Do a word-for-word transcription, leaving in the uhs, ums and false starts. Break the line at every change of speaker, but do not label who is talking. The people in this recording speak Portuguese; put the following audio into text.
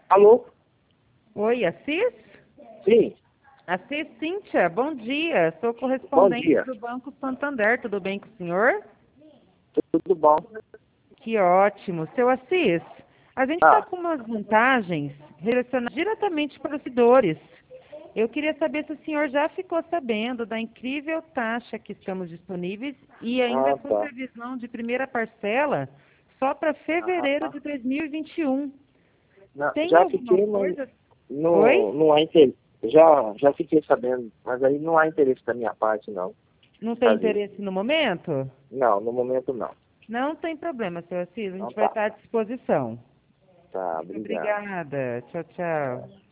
Alô?
Oi, Assis?
Sim,
Assis Cíntia, bom dia. Sou
bom
correspondente
dia.
do Banco Santander. Tudo bem com o senhor?
Tudo bom?
Que ótimo. Seu Assis, a gente está
Ah,
com umas vantagens relacionadas diretamente para os seguidores. Eu queria saber se o senhor já ficou sabendo da incrível taxa que estamos disponíveis e ainda
ah,
com
tá.
previsão de primeira parcela só para fevereiro
Ah,
de dois mil e vinte e um.
não,
Tem
já
alguma
fiquei, mas
coisa?
não,
Oi?
não há interesse. Já, já fiquei sabendo, mas aí não há interesse da minha parte, não,
Não
de
tem
fazer.
interesse no momento?
Não, no momento não.
Não tem problema, seu Assis. A
Então
gente vai
tá.
estar à disposição.
Tá,
Muito
obrigado.
obrigada. Tchau, tchau.